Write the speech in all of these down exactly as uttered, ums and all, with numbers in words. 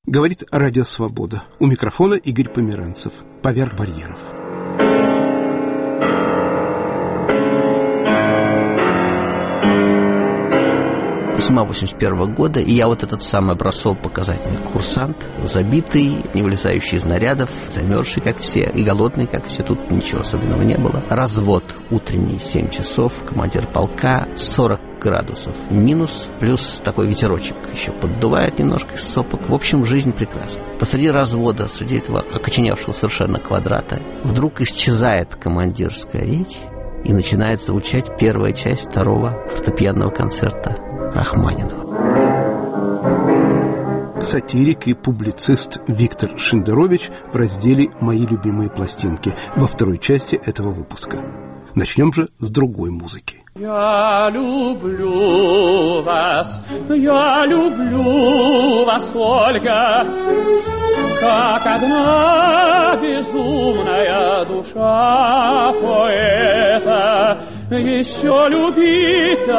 Говорит Радио Свобода. У микрофона Игорь Померанцев. Поверх барьеров. Зима восемьдесят первого года, и я вот этот самый образцово-показательный курсант, забитый, не вылезающий из нарядов, замерзший, как все, и голодный, как все. Тут ничего особенного не было. Развод утренний, семь часов, командир полка, сорок градусов минус, плюс такой ветерочек еще поддувает немножко из сопок. В общем, жизнь прекрасна. Посреди развода, среди этого окоченевшего совершенно квадрата, вдруг исчезает командирская речь, и начинает звучать первая часть второго фортепианного концерта Рахманинова. Сатирик и публицист Виктор Шендерович в разделе «Мои любимые пластинки» во второй части этого выпуска. Начнем же с другой музыки. Я люблю вас, я люблю вас, Ольга, как одна безумная душа поэта еще любить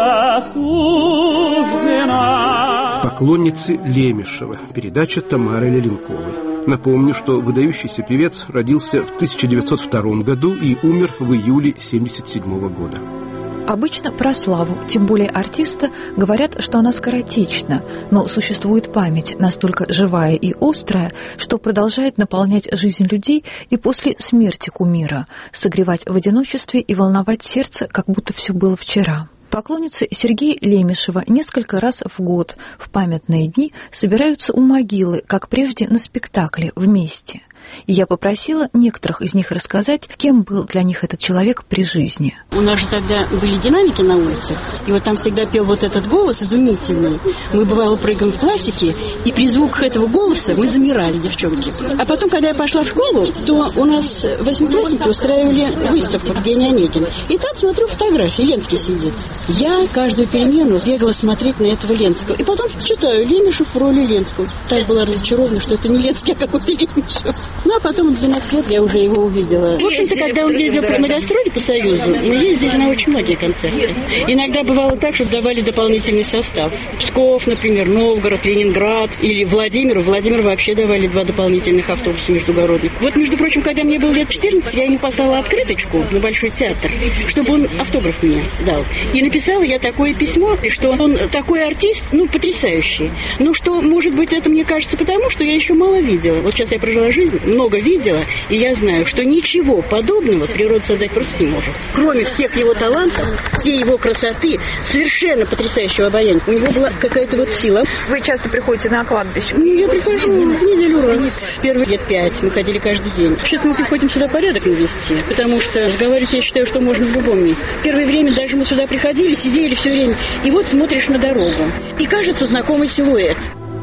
осуждена. Поклонницы Лемешева. Передача Тамары Леленковой. Напомню, что выдающийся певец родился в тысяча девятьсот втором году и умер в июле семьдесят седьмого года. Обычно про славу, тем более артиста, говорят, что она скоротечна, но существует память настолько живая и острая, что продолжает наполнять жизнь людей и после смерти кумира, согревать в одиночестве и волновать сердце, как будто все было вчера. Поклонницы Сергея Лемешева несколько раз в год в памятные дни собираются у могилы, как прежде на спектакле, вместе. И я попросила некоторых из них рассказать, кем был для них этот человек при жизни. У нас же тогда были динамики на улицах, и вот там всегда пел вот этот голос изумительный. Мы, бывало, прыгаем в классике, и при звуках этого голоса мы замирали, девчонки. А потом, когда я пошла в школу, то у нас восьмиклассники устраивали выставку Евгения Онегина. И там, смотрю, фотографии, Ленский сидит. Я каждую перемену бегала смотреть на этого Ленского. И потом читаю Лемешев в роли Ленского. Так была разочарована, что это не Ленский, а какой-то Лемешев. Ну, а потом в двенадцать лет я уже его увидела. В общем-то, когда он ездил на гастроли по Союзу, мы ездили на очень многие концерты. Иногда бывало так, что давали дополнительный состав. Псков, например, Новгород, Ленинград или Владимир. Владимир вообще давали два дополнительных автобуса междугородных. Вот, между прочим, когда мне было лет четырнадцать, я ему послала открыточку на Большой театр, чтобы он автограф мне дал. И написала я такое письмо, что он такой артист, ну, потрясающий. Но что, может быть, это мне кажется потому, что я еще мало видела. Вот сейчас я прожила жизнь, много видела, и я знаю, что ничего подобного природа создать просто не может. Кроме всех его талантов, всей его красоты, совершенно потрясающего обаяния, у него была какая-то вот сила. Вы часто приходите на кладбище? Ну, я прихожу неделю раз. Первые лет пять мы ходили каждый день. Вообще-то мы приходим сюда порядок навести, потому что разговаривать, я считаю, что можно в любом месте. Первое время даже мы сюда приходили, сидели все время, и вот смотришь на дорогу, и кажется знакомый силуэт.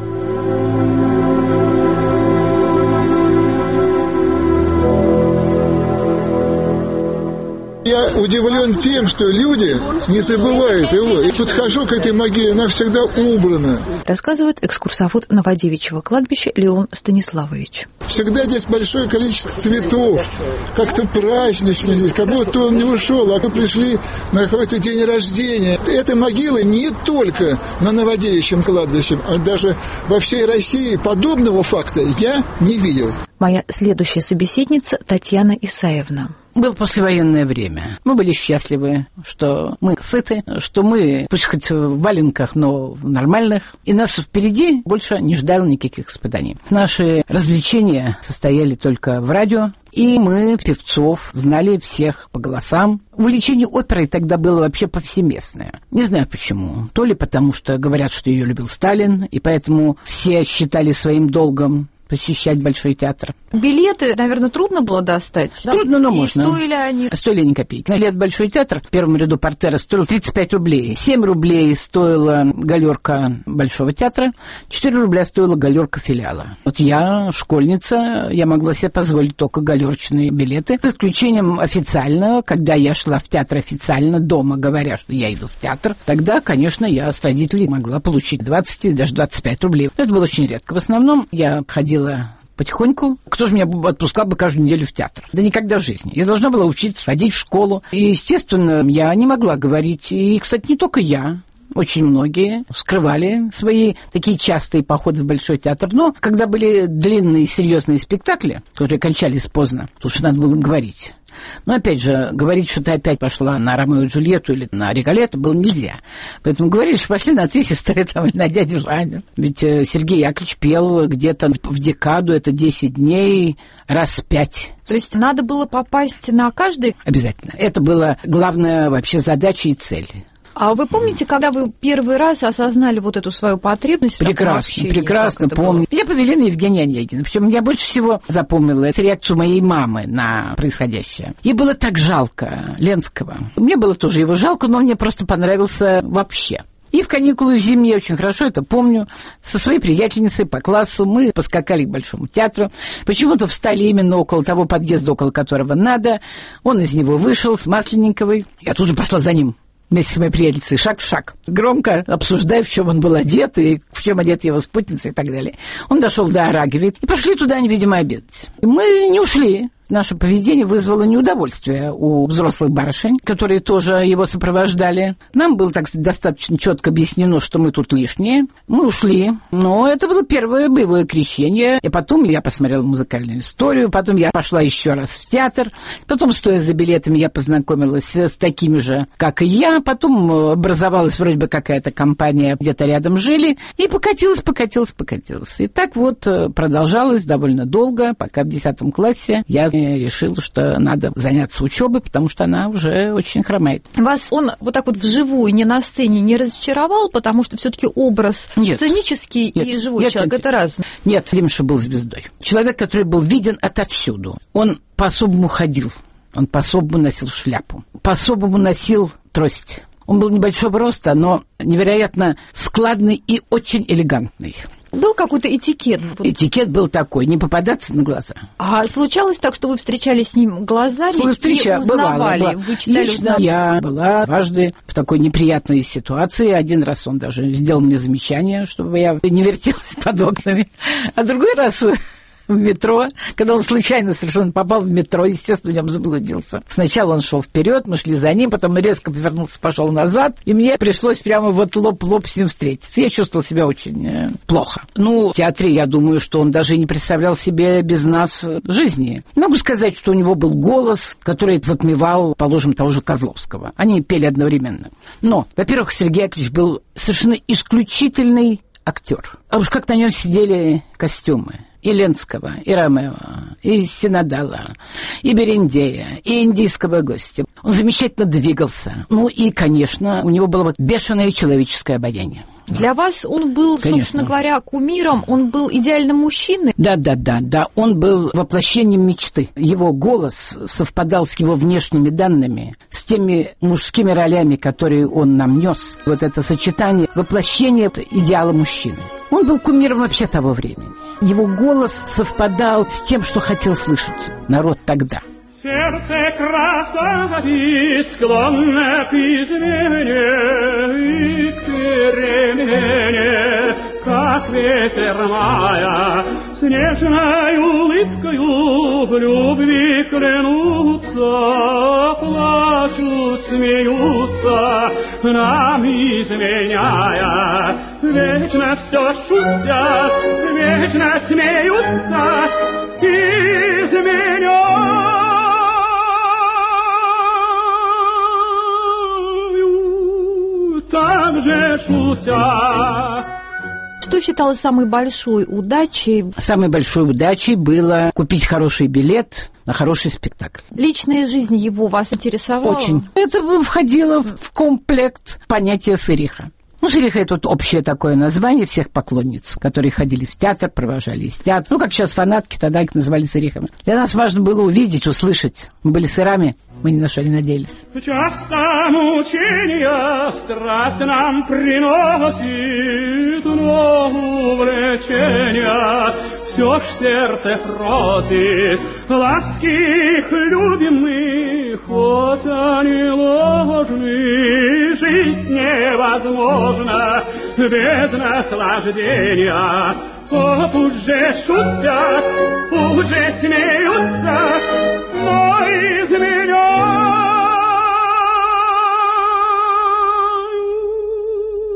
Я удивлен тем, что люди не забывают его. И подхожу к этой могиле, она всегда убрана. Рассказывает экскурсовод Новодевичьего кладбища Леон Станиславович. Всегда здесь большое количество цветов. Как-то празднично здесь, как будто он не ушел, а мы пришли на какой-то день рождения. Эта могила не только на Новодевичьем кладбище, а даже во всей России подобного факта я не видел. Моя следующая собеседница Татьяна Исаевна. Было послевоенное время. Мы были счастливы, что мы сыты, что мы, пусть хоть в валенках, но в нормальных. И нас впереди больше не ждало никаких испытаний. Наши развлечения состояли только в радио, и мы, певцов, знали всех по голосам. Увлечение оперой тогда было вообще повсеместное. Не знаю почему. То ли потому, что говорят, что ее любил Сталин, и поэтому все считали своим долгом посещать Большой театр. Билеты, наверное, трудно было достать. Трудно, но и можно. Стоили они? Стоили ни копейки. На лет Большой театр в первом ряду портера стоил тридцать пять рублей. семь рублей стоила галерка Большого театра, четыре рубля стоила галерка филиала. Вот я, школьница, я могла себе позволить только галерочные билеты. За исключением официального, когда я шла в театр официально, дома говоря, что я иду в театр, тогда, конечно, я с родителей могла получить двадцать или даже двадцать пять рублей. Но это было очень редко. В основном я ходила потихоньку. Кто же меня отпускал бы каждую неделю в театр? Да никогда в жизни. Я должна была учиться, ходить в школу. И, естественно, я не могла говорить. И, кстати, не только я. очень многие скрывали свои такие частые походы в Большой театр. Но когда были длинные серьезные спектакли, которые кончались поздно, тут же надо было им говорить. Но, опять же, говорить, что ты опять пошла на Ромео и Джульетту или на Риголетто, было нельзя. Поэтому говорили, что пошли на «Три сестры» там, или на «Дядю Ваню». Ведь Сергей Яковлевич пел где-то в декаду, это десять дней, раз пять. То есть надо было попасть на каждый? Обязательно. Это была главная вообще задача и цель. А вы помните, когда вы первый раз осознали вот эту свою потребность? Прекрасно, прекрасно помню. Меня повели на Евгения Онегина. Причем я больше всего запомнила эту реакцию моей мамы на происходящее. Ей было так жалко Ленского. Мне было тоже его жалко, но он мне просто понравился вообще. И в каникулы зимние, я очень хорошо это помню, со своей приятельницей по классу мы поскакали к Большому театру. Почему-то встали именно около того подъезда, около которого надо. Он из него вышел с Масленниковой. Я тут же пошла за ним. Вместе с моей приятельницей, шаг в шаг, громко обсуждая, в чем он был одет, и в чем одет его спутница и так далее. Он дошел до Арагови, и пошли туда они, видимо, обедать. И мы не ушли. Наше поведение вызвало неудовольствие у взрослых барышень, которые тоже его сопровождали. Нам было, так сказать, достаточно четко объяснено, что мы тут лишние. Мы ушли, но это было первое боевое крещение. И потом я посмотрела музыкальную историю, потом я пошла еще раз в театр. Потом, стоя за билетами, я познакомилась с такими же, как и я. Потом образовалась вроде бы какая-то компания, где-то рядом жили. И покатилась, покатилась, покатилась. И так вот продолжалось довольно долго, пока в десятом классе я решил, что надо заняться учебой, потому что она уже очень хромает. Вас он вот так вот вживую, не на сцене, не разочаровал, потому что все-таки образ нет. сценический нет. и живой нет, человек нет, это разное? Нет, Лемша был звездой. Человек, который был виден отовсюду. Он по-особому ходил, он по-особому носил шляпу, по-особому носил трость. Он был небольшого роста, но невероятно складный и очень элегантный. Был какой-то этикет? Этикет был такой, не попадаться на глаза. А случалось так, что вы встречались с ним глазами Встреча, и узнавали? Бывало, вы читали, Лично узнавали? Я была дважды в такой неприятной ситуации. Один раз он даже сделал мне замечание, чтобы я не вертелась под окнами. А другой раз... в метро, когда он случайно совершенно попал в метро, естественно, в нем заблудился. Сначала он шел вперед, мы шли за ним, потом он резко повернулся, пошел назад, и мне пришлось прямо вот лоб-лоб с ним встретиться. Я чувствовала себя очень э, плохо. Ну, в театре, я думаю, что он даже не представлял себе без нас жизни. Не могу сказать, что у него был голос, который затмевал, положим, того же Козловского. Они пели одновременно. Но, во-первых, Сергей Яковлевич был совершенно исключительный актер. А уж как на нем сидели костюмы. И Ленского, и Ромео, и Синодала, и Берендея, и индийского гостя. Он замечательно двигался. Ну и, конечно, у него было вот бешеное человеческое обаяние. Для вас он был, Конечно. собственно говоря, кумиром, он был идеальным мужчиной? Да-да-да, да. Он был воплощением мечты. Его голос совпадал с его внешними данными, с теми мужскими ролями, которые он нам нес. Вот это сочетание, воплощение идеала мужчины. Он был кумиром вообще того времени. Его голос совпадал с тем, что хотел слышать народ тогда. Сердце красоты склонно к измене и к перемене, как ветер мая, с нежной улыбкою в любви клянутся, плачут, смеются, нам изменяя. Вечно все шутят, вечно смеются, изменяя. Так же шутя. Что считалось самой большой удачей? Самой большой удачей было купить хороший билет на хороший спектакль. Личная жизнь его вас интересовала? Очень. Это входило в комплект понятия сыриха. Ну, сыриха — это вот общее такое название всех поклонниц, которые ходили в театр, провожали из театра. Ну, как сейчас фанатки, тогда их называли сырихами. Для нас важно было увидеть, услышать. Мы были сырами, мы ни на что не надеялись. Часто мучения страсть нам приносит, но увлечения все ж сердце просит. Ласки их любим мы, хоть они ложны, жить невозможно без наслаждения. О, пусть же шутят, пусть же смеются, но изменяют.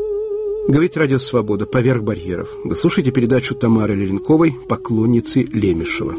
Говорит Радио Свобода «Поверх барьеров». Вы слушаете передачу Тамары Леренковой «Поклонницы Лемешева».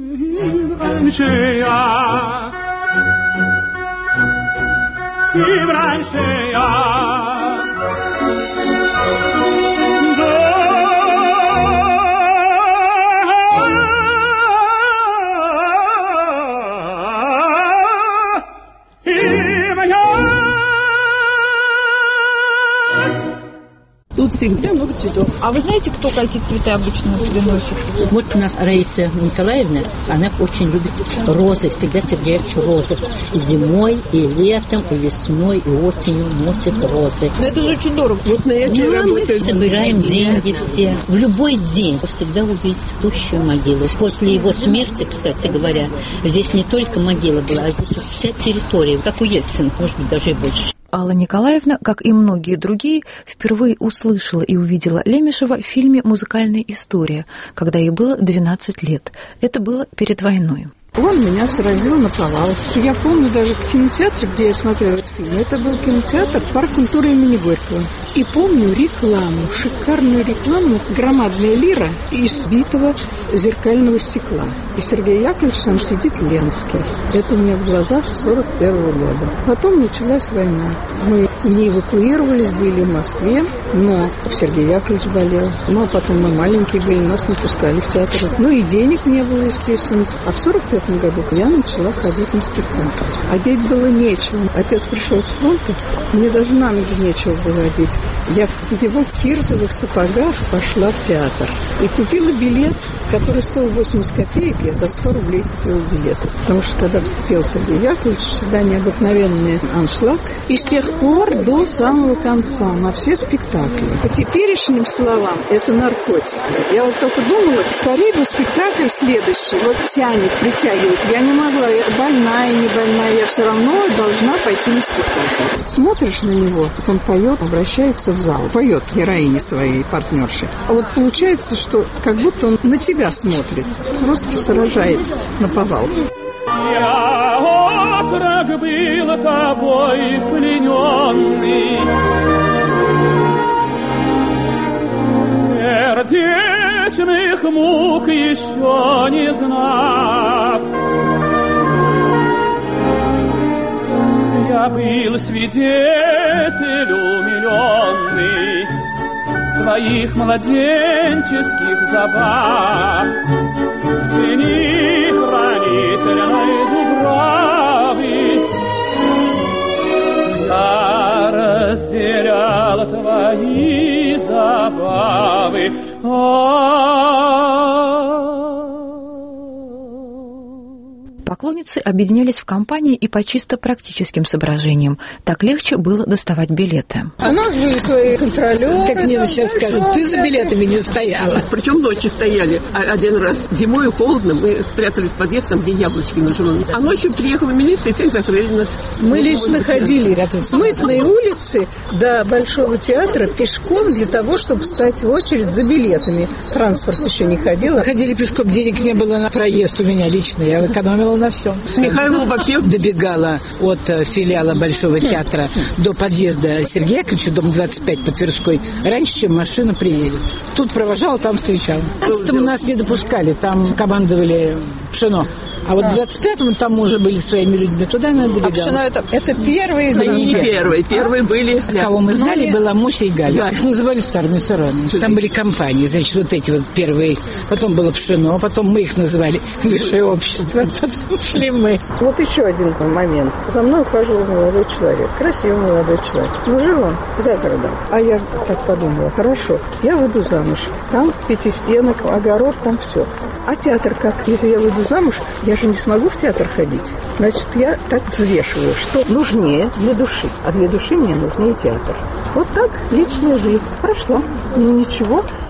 Тут всегда много цветов. А вы знаете, кто какие цветы обычно приносит? Вот у нас Раиса Николаевна, она очень любит розы, всегда собирает розы. И зимой, и летом, и весной, и осенью носит розы. Но это же очень дорого. Вот на эти ну, работы мы собираем деньги все. В любой день всегда увидеть цветущую могилу. После его смерти, кстати говоря, здесь не только могила была, а здесь вот вся территория, как у Ельцина, может быть, даже и больше. Алла Николаевна, как и многие другие, впервые услышала и увидела Лемешева в фильме «Музыкальная история», когда ей было двенадцать лет. Это было перед войной. Он меня сразил наповал. Я помню даже кинотеатр, где я смотрела этот фильм. Это был кинотеатр «Парк культуры» имени Горького. И помню рекламу, шикарную рекламу, громадная лира из битого зеркального стекла. И Сергей Яковлевич там сидит Ленский. Это у меня в глазах с сорок первого года. Потом началась война. Мы не эвакуировались, были в Москве, но Сергей Яковлевич болел. Ну, а потом мы маленькие были, нас не пускали в театр. Ну, и денег не было, естественно. А в сорок пятом году я начала ходить на спектакль. Одеть было нечего. Отец пришел с фронта, мне даже на ноги нечего было одеть. Я в его кирзовых сапогах пошла в театр. И купила билет, который стоил восемьдесят копеек. Я за сто рублей купила билет. Потому что когда пел Сергей Яковлевич, всегда необыкновенный аншлаг. И с тех пор до самого конца на все спектакли. По теперешним словам, это наркотики. Я вот только думала, скорее бы спектакль следующий. Вот тянет, притягивает. Я не могла. Я больная, не больная. Я все равно должна пойти на спектакль. Смотришь на него, вот он поет, обращается в зал. Поет героине своей партнерши. А вот получается, что как будто он на тебя смотрит. Просто сражает наповал. Я отрок был тобой плененный, сердечных мук еще не знав. Я был свидетель умиленный твоих младенческих забав. В тени хранительной дубравы я разделял твои забавы. Поклонницы объединялись в компании и по чисто практическим соображениям. Так легче было доставать билеты. А у нас были свои контролеры. Как мне сейчас скажут, ты за билетами не стояла. Причем ночью стояли. Один раз зимой холодно, мы спрятались в подъезд, там, где яблочки нажимали. А ночью приехала милиция, и всех закрыли нас. Мы лично ходили рядом с Мытной улицы до Большого театра пешком для того, чтобы встать в очередь за билетами. Транспорт еще не ходил. Ходили пешком, денег не было на проезд у меня лично. Я экономила на все. Михайлова вообще добегала от филиала Большого театра до подъезда Сергея Яковлевича, дом двадцать пять по Тверской, раньше, чем машина приедет. Тут провожала, там встречала. В пятнадцатом нас не допускали, там командовали Пшено. А вот в двадцать пятом там уже были своими людьми, туда она добегала. А Пшено это, это первые из нас? Не первые, первые были. Кого мы знали, была Муся и Галя. Их называли старыми сырами. Там были компании, значит, вот эти вот первые. Потом было Пшено, потом мы их называли Высшее общество, потом шли мы. Вот еще один момент. За мной ухаживал молодой человек, красивый молодой человек. Но жил он за городом. А я так подумала, хорошо, я выйду замуж. Там пятистенок, огород, там все. А театр как? Если я выйду замуж, я же не смогу в театр ходить. Значит, я так взвешиваю, что нужнее для души. А для души мне нужнее театр. Вот так личная жизнь прошла. Ну ничего,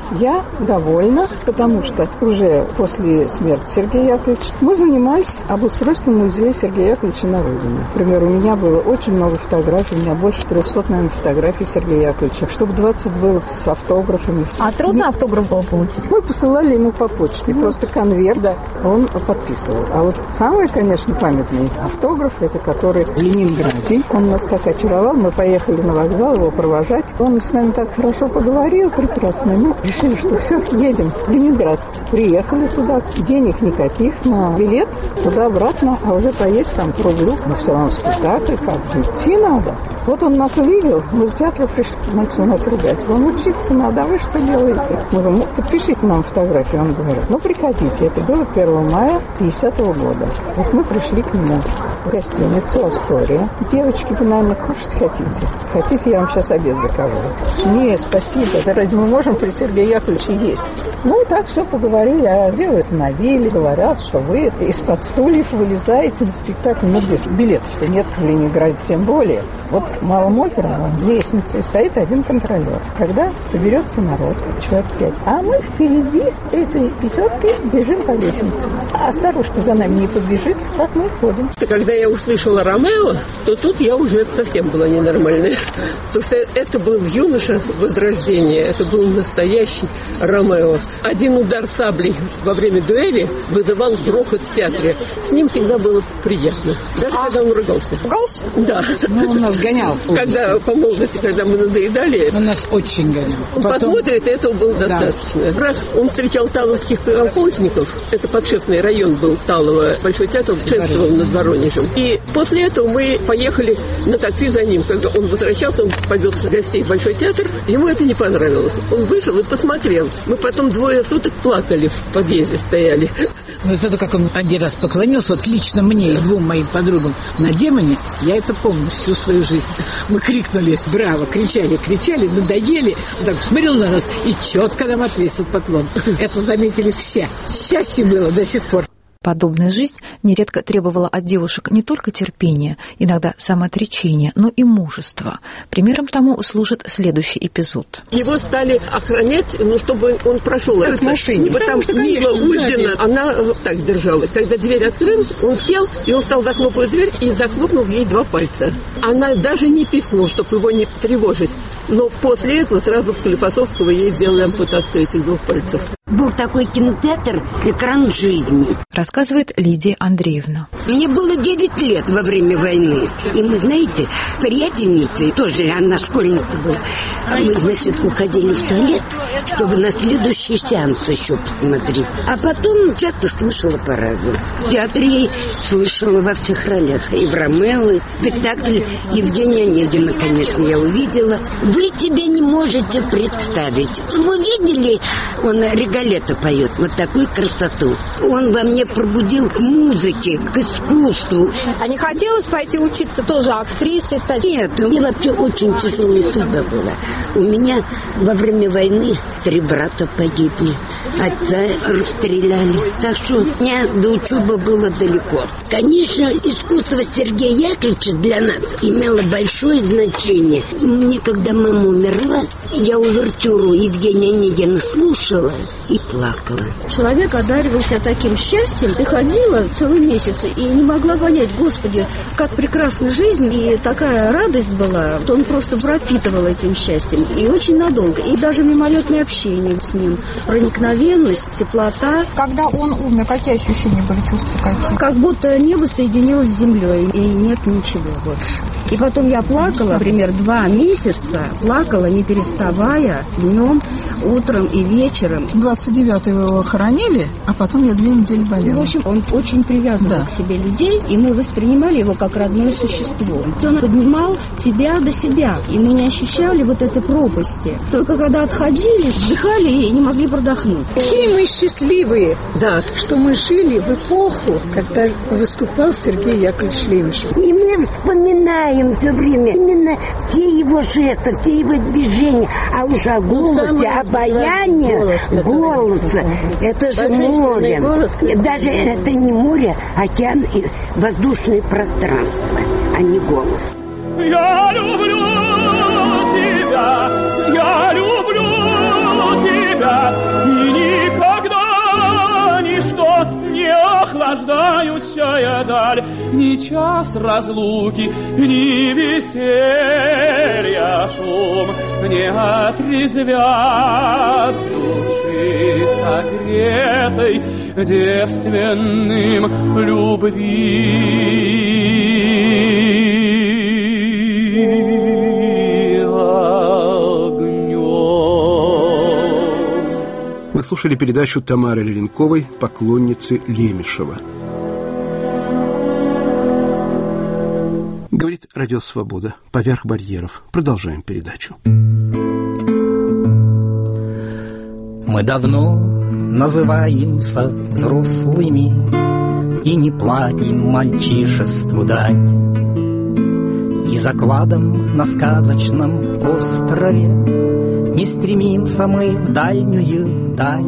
Я довольна, потому что уже после смерти Сергея Яковлевича мы занимались обустройством музея Сергея Яковлевича на родине. Например, у меня было очень много фотографий, у меня больше трехсот, наверное, фотографий Сергея Яковлевича. Чтобы двадцать было с автографами. А трудно автограф было получить? Мы посылали ему по почте, mm. просто конверт, да, он подписывал. А вот самый, конечно, памятный автограф, это который в Ленинграде. Он нас так очаровал, мы поехали на вокзал его провожать. Он с нами так хорошо поговорил, прекрасно. Ну, решили, что все, едем в Ленинград. Приехали туда, денег никаких на билет туда-обратно, а уже поесть там по рублю. Но все равно спектакль, как же идти надо. Вот он нас увидел, мы с театра пришли, начал нас ругать. Вам учиться надо, а вы что делаете? Мы говорим, ну, подпишите нам фотографию. Он говорит, ну, приходите. Это было первого мая пятидесятого года. Вот мы пришли к нему в гостиницу «Астория». Девочки, вы, наверное, кушать хотите? Хотите, я вам сейчас обед закажу? Не, спасибо. Да ради мы можем при Сергее Яковлевиче есть. Ну, и так все поговорили. А где вы остановили? Говорят, что вы из-под стульев вылезаете на спектакль. Ну, здесь билетов-то нет в Ленинграде, тем более. Вот в Малом оперном лестнице стоит один контролер. Когда соберется народ, человек пять, а мы впереди этой пятеркой бежим по лестнице. А старушка за нами не побежит, так мы ходим. Когда я услышала Ромео, то тут я уже совсем была ненормальная. Потому что это был юноша Возрождения, это был настоящий Ромео. Один удар саблей во время дуэли вызывал грохот в театре. С ним всегда было приятно. Даже а когда он ругался. Ругался? Да. Ну, он нас гонял. Когда по молодости, когда мы надоедали. Он нас очень гонял. Он Потом... посмотрит, этого было достаточно. Да. Раз он встречал таловских колхозников, это подшефный район был Талово, Большой театр шествовал над Воронежем. И после этого мы поехали на такси за ним. Когда он возвращался, он повез гостей в Большой театр. Ему это не понравилось. Он вышел и посмотрел. Мы потом двое суток плакали в подъезде, стояли. Но зато как он один раз поклонился, вот лично мне и двум моим подругам на Демоне, я это помню всю свою жизнь. Мы крикнули «Браво!», кричали, кричали, надоели. Он так смотрел на нас и четко нам отвесил поклон. Это заметили все. Счастье было до сих пор. Подобная жизнь нередко требовала от девушек не только терпения, иногда самоотречения, но и мужества. Примером тому служит следующий эпизод. Его стали охранять, ну, чтобы он прошел в машине. Потому что Мила Ульдина, она так держала. Когда дверь открыл, он сел, и он стал захлопывать дверь, и захлопнул ей два пальца. Она даже не пискнула, чтобы его не потревожить. Но после этого сразу в Склифосовского ей сделали ампутацию этих двух пальцев. Был такой кинотеатр «Экран жизни», рассказывает Лидия Андреевна. Мне было девять лет во время войны. И мы, знаете, приятельницы, тоже она школьница была, а мы, значит, уходили в туалет, чтобы на следующий сеанс еще посмотреть. А потом часто слышала по радио. В театре слышала во всех ролях. И в «Ромео», и в спектакле Евгения Онегина, конечно, я увидела. Вы себе не можете представить. Вы видели, он Риголетто поет, вот такую красоту. Он во мне пробудил к музыке, к искусству. А не хотелось пойти учиться тоже актрисой стать? Нет, мне вообще очень тяжелая судьба была. У меня во время войны три брата погибли, отца расстреляли. Так что у меня до учебы было далеко. Конечно, искусство Сергея Яковлевича для нас имело большое значение. Мне, когда мама умерла, я увертюру Евгения Онегина слушала и плакала. Человек одаривал тебя таким счастьем. Ты ходила целый месяц и не могла понять, Господи, как прекрасна жизнь, и такая радость была, что он просто пропитывал этим счастьем. И очень надолго. И даже мимолетное общение с ним, проникновенность, теплота. Когда он умер, какие ощущения были, чувства какие? Как будто небо соединилось с землей, и нет ничего больше. И потом я плакала, например, два месяца, плакала, не переставая, днем, утром и вечером. двадцать девятого его хоронили, а потом я две недели болела. В общем, он очень привязывал да. к себе людей, и мы воспринимали его как родное существо. Он поднимал тебя до себя, и мы не ощущали вот этой пропасти. Только когда отходили, вздыхали и не могли продохнуть. Какие мы счастливые, да. что мы жили в эпоху, когда выступал Сергей Яковлевич Лемешев. И мы вспоминаем все время именно все его жесты, все его движения, а уж о голосе, обаяние голоса, это же море. Даже это не море, океан и воздушное пространство, а не голос. Я люблю тебя, я люблю тебя. я, и никогда ничто не охлаждающая даль, ни час разлуки, ни веселья шум не отрезвят души согретой девственным любви. Вы слушали передачу Тамары Леленковой «Поклонницы Лемешева». Говорит Радио Свобода. Поверх барьеров. Продолжаем передачу. Мы давно называемся взрослыми и не платим мальчишеству дань. И закладом на сказочном острове не стремимся мы в дальнюю даль.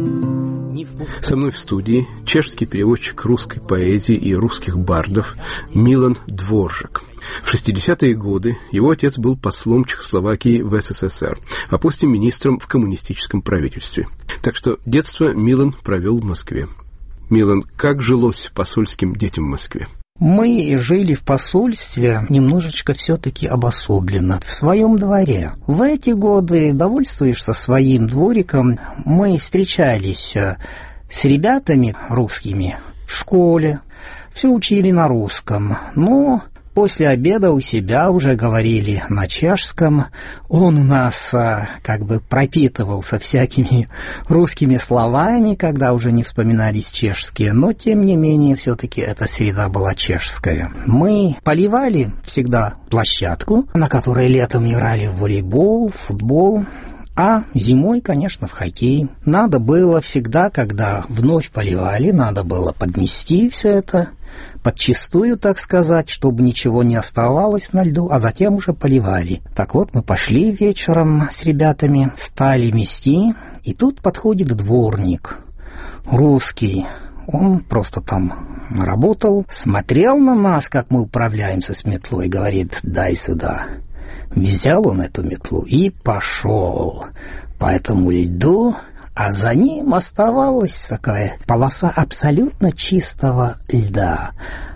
Со мной в студии чешский переводчик русской поэзии и русских бардов Милан Дворжак. В шестидесятые годы его отец был послом Чехословакии в СССР, а после министром в коммунистическом правительстве. Так что детство Милан провел в Москве. Милан, как жилось посольским детям в Москве? Мы жили в посольстве немножечко все-таки обособленно, в своем дворе. В эти годы довольствуешься своим двориком. Мы встречались с ребятами русскими в школе, все учили на русском, но после обеда у себя уже говорили на чешском. Он у нас а, как бы пропитывался всякими русскими словами, когда уже не вспоминались чешские, но тем не менее все-таки эта среда была чешская. Мы поливали всегда площадку, на которой летом играли в волейбол, в футбол, а зимой, конечно, в хоккей. Надо было всегда, когда вновь поливали, надо было подмести все это подчистую, так сказать, чтобы ничего не оставалось на льду, а затем уже поливали. Так вот, мы пошли вечером с ребятами, стали мести, и тут подходит дворник, русский. Он просто там работал, смотрел на нас, как мы управляемся с метлой, говорит: «Дай сюда». Взял он эту метлу и пошел по этому льду, а за ним оставалась такая полоса абсолютно чистого льда.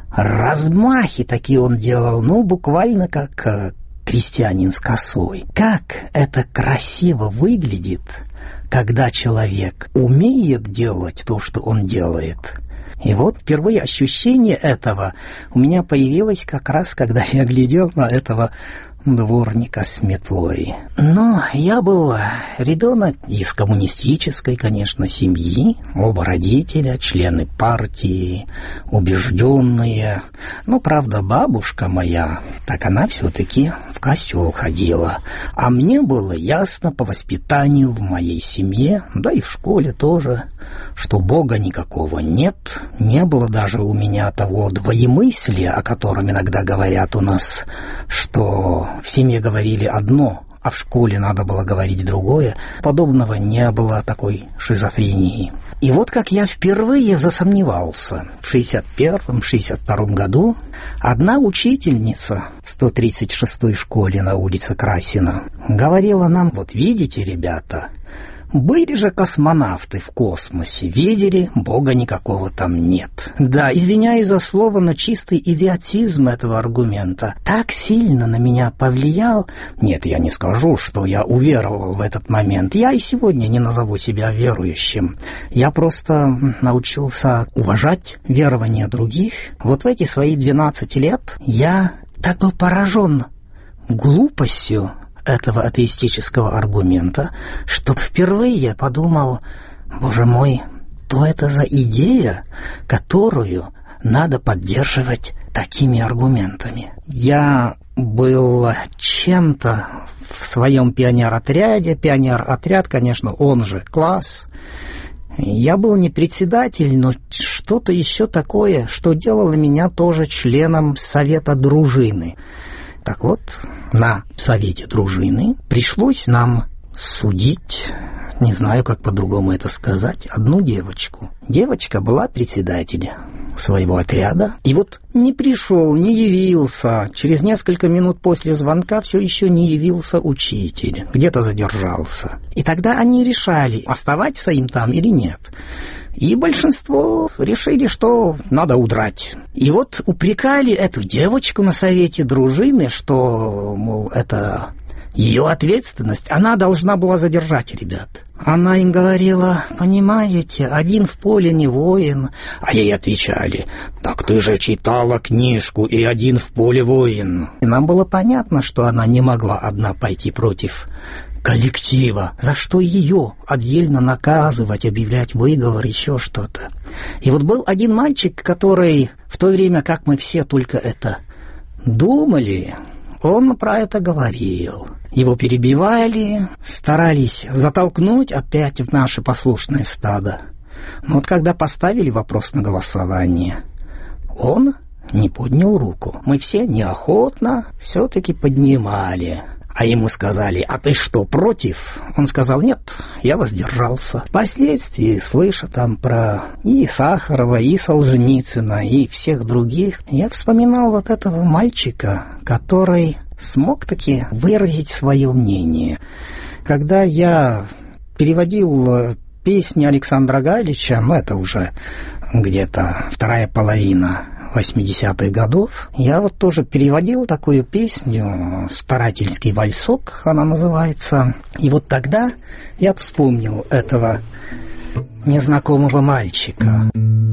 Размахи такие он делал, ну, буквально как э, крестьянин с косой. Как это красиво выглядит, когда человек умеет делать то, что он делает. И вот впервые ощущение этого у меня появилось как раз, когда я глядел на этого дворника с метлой. Но я был ребенок из коммунистической, конечно, семьи, оба родителя, члены партии, убежденные. Но, правда, бабушка моя, так она все-таки в костел ходила. А мне было ясно по воспитанию в моей семье, да и в школе тоже, что Бога никакого нет. Не было даже у меня того двоемыслия, о котором иногда говорят у нас, что в семье говорили одно, а в школе надо было говорить другое. Подобного не было, такой шизофрении. И вот как я впервые засомневался. В шестьдесят первом — шестьдесят втором году одна учительница в сто тридцать шестой школе на улице Красина говорила нам: вот видите, ребята, были же космонавты в космосе, видели, Бога никакого там нет. Да, извиняюсь за слово, но чистый идиотизм этого аргумента так сильно на меня повлиял. Нет, я не скажу, что я уверовал в этот момент. Я и сегодня не назову себя верующим. Я просто научился уважать верования других. Вот в эти свои двенадцать лет я так был поражен глупостью этого атеистического аргумента, что впервые я подумал: боже мой, что это за идея, которую надо поддерживать такими аргументами. Я был чем-то в своем пионер-отряде. Пионер-отряд, конечно, он же класс. Я был не председатель, но что-то еще такое, что делало меня тоже членом совета дружины. Так вот, на совете дружины пришлось нам судить, не знаю, как по-другому это сказать, одну девочку. Девочка была председателем. своего отряда. И вот не пришел, не явился. Через несколько минут после звонка все еще не явился учитель. Где-то задержался. И тогда они решали, оставаться им там или нет. И большинство решили, что надо удрать. И вот упрекали эту девочку на совете дружины, что, мол, это ее ответственность. Она должна была задержать ребят. Она им говорила: понимаете, один в поле не воин. А ей отвечали: так ты же читала книжку, и один в поле воин. И нам было понятно, что она не могла одна пойти против коллектива, за что ее отдельно наказывать, объявлять выговор, еще что-то. И вот был один мальчик, который в то время, как мы все только это думали, он про это говорил. Его перебивали, старались затолкнуть опять в наше послушное стадо. Но вот когда поставили вопрос на голосование, он не поднял руку. Мы все неохотно все-таки поднимали. А ему сказали: а ты что, против? Он сказал: нет, я воздержался. Впоследствии, слыша там про и Сахарова, и Солженицына, и всех других, я вспоминал вот этого мальчика, который смог таки выразить свое мнение. Когда я переводил песни Александра Галича, ну это уже где-то вторая половина восьмидесятых годов, я вот тоже переводил такую песню «Старательский вальсок», она называется. И вот тогда я вспомнил этого незнакомого мальчика.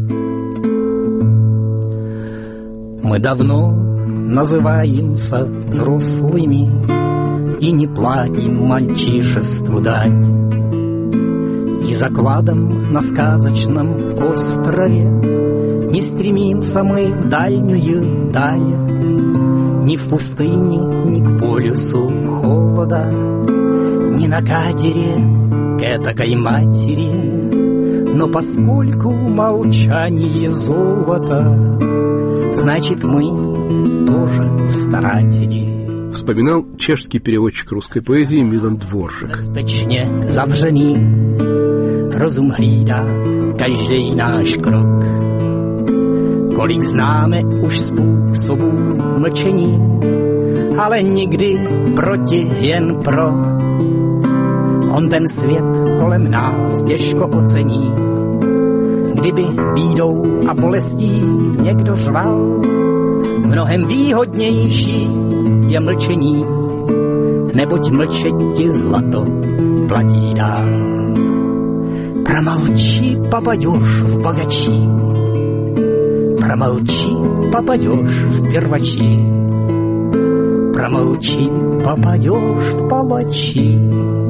Мы давно называемся взрослыми и не платим мальчишеству дань. И закладом на сказочном острове не стремимся мы в дальнюю даль, ни в пустыне, ни к полюсу холода, ни на катере к этакой матери. Но поскольку молчание золото, значит, мы тоже старатели. Вспоминал чешский переводчик русской поэзии Милан Дворжак. Bezpečně zavřený, rozum hlídá každý náš krok. Kolik známe už způsobů mlčení, ale nikdy proti, jen pro. On ten svět kolem nás těžko ocení. Kdyby bídou a bolestí někdo řval, mnohem výhodnější je mlčení, neboť mlčet ti zlato platí dál. Pромолчи, попадешь в богачи, промолчи, попадешь в первачи, промолчи, попадешь в палачи,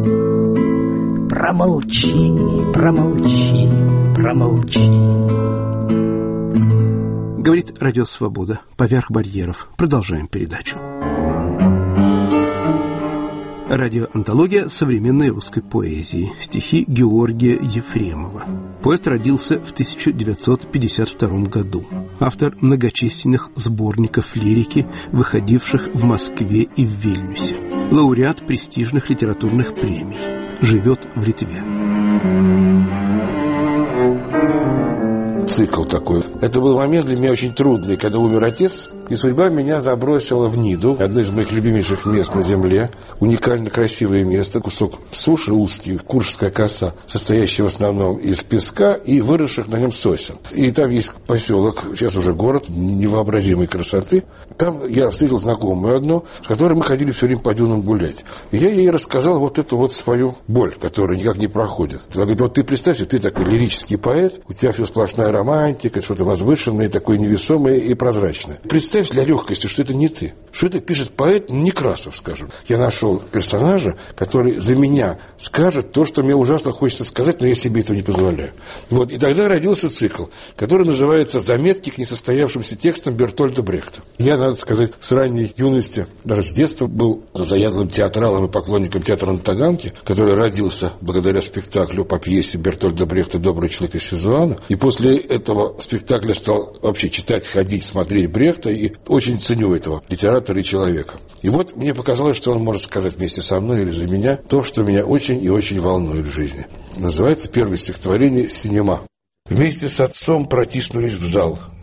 промолчи, промолчи, промолчи. Говорит Радио Свобода. Поверх барьеров. Продолжаем передачу. Радиоантология современной русской поэзии. Стихи Георгия Ефремова. Поэт родился в тысяча девятьсот пятьдесят втором году. Автор многочисленных сборников лирики, выходивших в Москве и в Вильнюсе. Лауреат престижных литературных премий. Живет в Литве. Цикл такой. Это был момент для меня очень трудный, когда умер отец, и судьба меня забросила в Ниду, одно из моих любимейших мест на земле, уникально красивое место, кусок суши узкий, Куршская коса, состоящий в основном из песка и выросших на нем сосен. И там есть поселок, сейчас уже город невообразимой красоты. Там я встретил знакомую одну, с которой мы ходили все время по дюнам гулять. И я ей рассказал вот эту вот свою боль, которая никак не проходит. Она говорит: вот ты представь, ты такой лирический поэт, у тебя все сплошная романтика, что-то возвышенное, такое невесомое и прозрачное. Представь для легкости, что это не ты. Что это пишет поэт Некрасов, скажем. Я нашел персонажа, который за меня скажет то, что мне ужасно хочется сказать, но я себе этого не позволяю. Вот. И тогда родился цикл, который называется «Заметки к несостоявшимся текстам Бертольда Брехта». Я, надо сказать, с ранней юности, даже с детства был заядлым театралом и поклонником театра на Таганке, который родился благодаря спектаклю по пьесе Бертольда Брехта «Добрый человек из Сизуана». И после этого спектакля стал вообще читать, ходить, смотреть Брехта, и очень ценю этого литератора и человека. И вот мне показалось, что он может сказать вместе со мной или за меня то, что меня очень и очень волнует в жизни. Называется первое стихотворение «Синема». Вместе с отцом протиснулись в зал.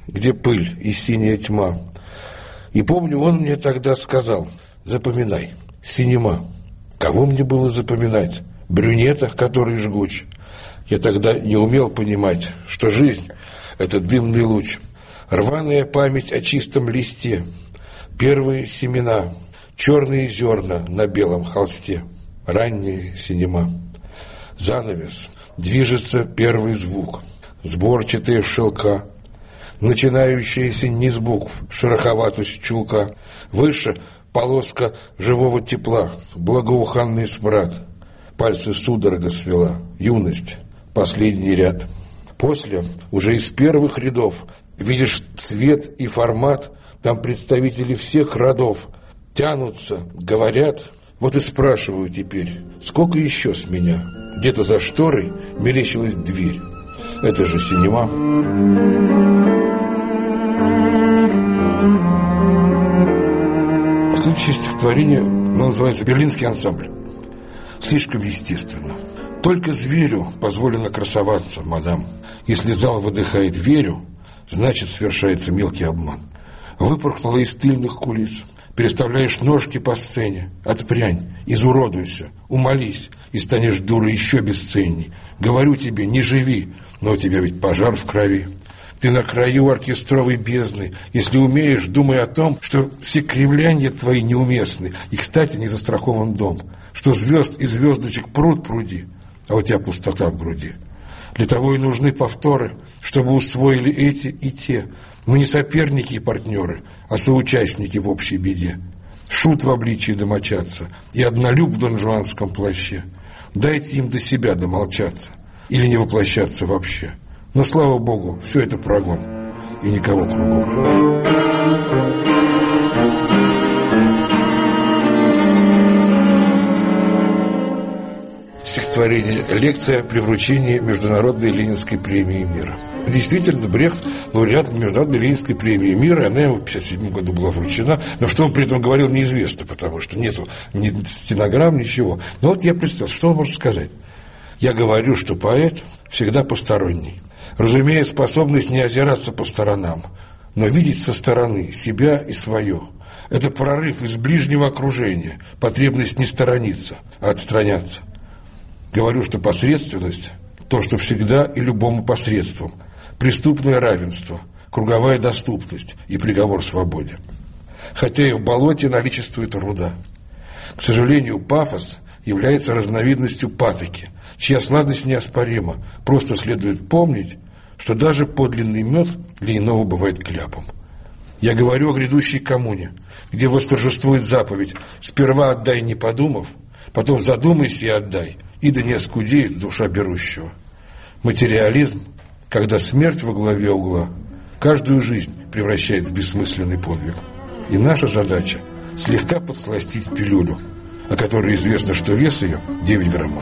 где пыль и синяя тьма. И помню, он мне тогда сказал: запоминай, синема. Кого мне было запоминать? Брюнета, который жгуч. Я тогда не умел понимать, что жизнь — это дымный луч, рваная память о чистом листе, первые семена, черные зерна на белом холсте, ранняя синема. Занавес, движется первый звук, сборчатые шелка, начинающаяся не с букв, шероховатость чулка, выше полоска живого тепла, благоуханный смрад, пальцы судорога свела, юность, последний ряд. После, уже из первых рядов, видишь цвет и формат, там представители всех родов тянутся, говорят. Вот и спрашиваю теперь, сколько еще с меня? Где-то за шторой мерещилась дверь. Это же синема. Следующее стихотворение, оно называется «Берлинский ансамбль». Слишком естественно. Только зверю позволено красоваться, мадам. Если зал выдыхает «верю», значит, совершается мелкий обман. Выпорхнула из тыльных кулис. Переставляешь ножки по сцене. Отпрянь, изуродуйся, умолись, и станешь дурой еще бесценней. Говорю тебе, не живи, но у тебя ведь пожар в крови. Ты на краю оркестровой бездны. Если умеешь, думай о том, что все кривлянья твои неуместны. И, кстати, не застрахован дом. Что звезд и звездочек пруд пруди, а у тебя пустота в груди. Для того и нужны повторы, чтобы усвоили эти и те. Мы не соперники и партнеры, а соучастники в общей беде. Шут в обличии домочадца и однолюб в донжуанском плаще. Дайте им до себя домолчаться или не воплощаться вообще. Но, слава богу, все это прогон и никого кругом. Стихотворение «Лекция при вручении Международной Ленинской премии мира». Действительно, Брехт лауреат Международной Ленинской премии мира, она ему в пятьдесят седьмом году была вручена, но что он при этом говорил, неизвестно, потому что нету ни стенограмм, ничего. Но вот я представил, что он может сказать. Я говорю, что поэт всегда посторонний. Разумея способность не озираться по сторонам, но видеть со стороны себя и свое. Это прорыв из ближнего окружения, потребность не сторониться, а отстраняться. Говорю, что посредственность – то, что всегда и любому посредством, преступное равенство, круговая доступность и приговор свободе. Хотя и в болоте наличествует руда. К сожалению, пафос является разновидностью патоки, чья сладость неоспорима. Просто следует помнить, что даже подлинный мед для иного бывает кляпом. Я говорю о грядущей коммуне, где восторжествует заповедь «Сперва отдай, не подумав, потом задумайся и отдай, и да не оскудеет душа берущего». Материализм, когда смерть во главе угла, каждую жизнь превращает в бессмысленный подвиг. И наша задача – слегка подсластить пилюлю, о которой известно, что вес ее девять граммов.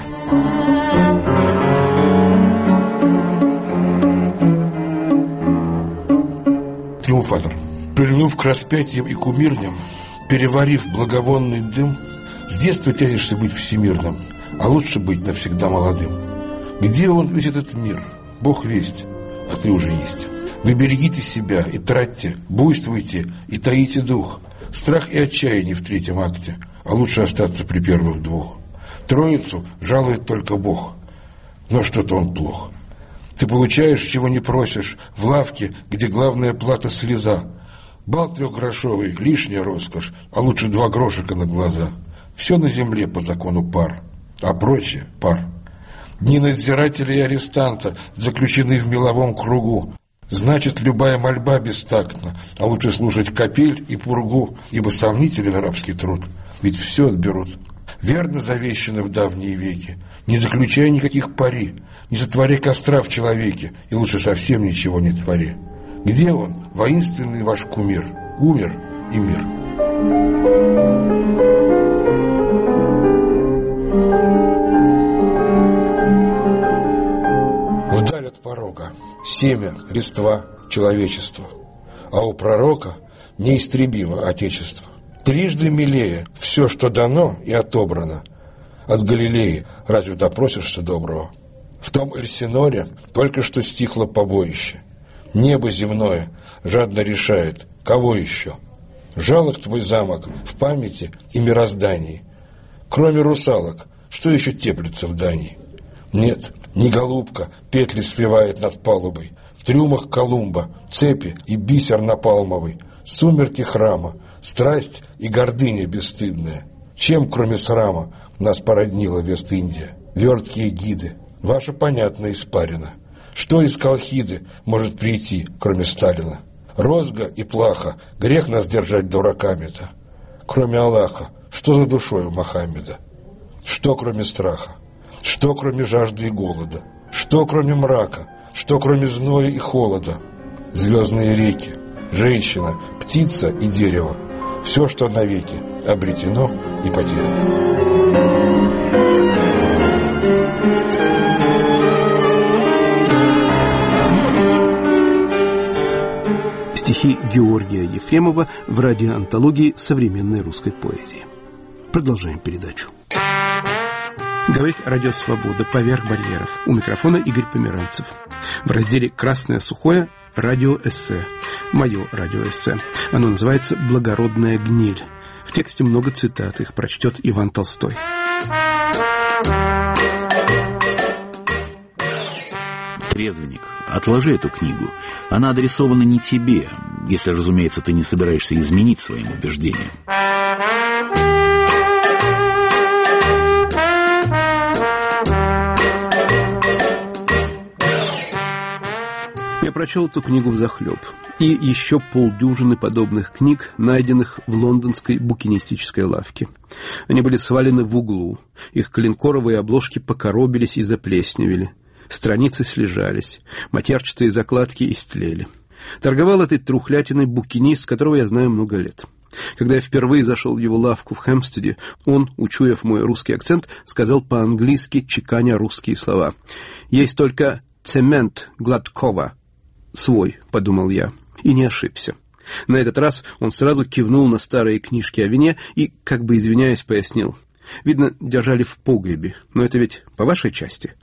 Триумфатор. Прильнув к распятиям и кумирням, переварив благовонный дым, с детства тянешься быть всемирным, а лучше быть навсегда молодым. Где он, весь этот мир? Бог весть, а ты уже есть. Вы берегите себя и тратьте, буйствуйте и таите дух. Страх и отчаяние в третьем акте, а лучше остаться при первых двух. Троицу жалует только Бог, но что-то он плох. Ты получаешь, чего не просишь, в лавке, где главная плата слеза. Бал трехгрошовый, лишняя роскошь, а лучше два грошика на глаза. Все на земле по закону пар, а прочее пар. Дни надзирателя и арестанта заключены в меловом кругу. Значит, любая мольба бестактна, а лучше слушать капель и пургу, ибо сомнителен рабский труд, ведь все отберут. Верно завещано в давние веки, не заключай никаких пари, не сотвори костра в человеке, и лучше совсем ничего не твори. Где он, воинственный ваш кумир? Умер и мир. Вдаль от порога семя, листва, человечества, а у пророка неистребимо отечество. Трижды милее все, что дано и отобрано. От Галилеи разве допросишься доброго? В том Эльсиноре только что стихло побоище. Небо земное жадно решает, кого еще. Жалок твой замок в памяти и мироздании. Кроме русалок, что еще теплится в Дании? Нет, не голубка петли свивает над палубой. В трюмах Колумба цепи и бисер напалмовый. Сумерки храма, страсть и гордыня бесстыдная. Чем, кроме срама, нас породнила Вест-Индия? Верткие гиды, ваша понятная испарина. Что из Колхиды может прийти, кроме Сталина? Розга и плаха, грех нас держать дураками-то. Кроме Аллаха, что за душой у Мохаммеда? Что кроме страха? Что кроме жажды и голода? Что кроме мрака? Что кроме зноя и холода? Звездные реки, женщина, птица и дерево. Все, что навеки обретено и потеряно. Стихи Георгия Ефремова в радиоантологии современной русской поэзии. Продолжаем передачу. Говорит Радио Свобода «Поверх барьеров». У микрофона Игорь Померанцев. В разделе «Красное сухое» радиоэссе. Мое радиоэссе. Оно называется «Благородная гниль». В тексте много цитат, их прочтет Иван Толстой. Трезвенник, отложи эту книгу. Она адресована не тебе, если, разумеется, ты не собираешься изменить своим убеждениям. Я прочел эту книгу взахлеб. И еще полдюжины подобных книг, найденных в лондонской букинистической лавке. Они были свалены в углу. Их коленкоровые обложки покоробились и заплесневели. Страницы слежались. Матерчатые закладки истлели. Торговал этой трухлятиной букинист, которого я знаю много лет. Когда я впервые зашел в его лавку в Хэмпстеде, он, учуяв мой русский акцент, сказал по-английски, чеканя русские слова. «Есть только цемент Гладкова». «Свой», — подумал я, и не ошибся. На этот раз он сразу кивнул на старые книжки о вине и, как бы извиняясь, пояснил. «Видно, держали в погребе, но это ведь по вашей части».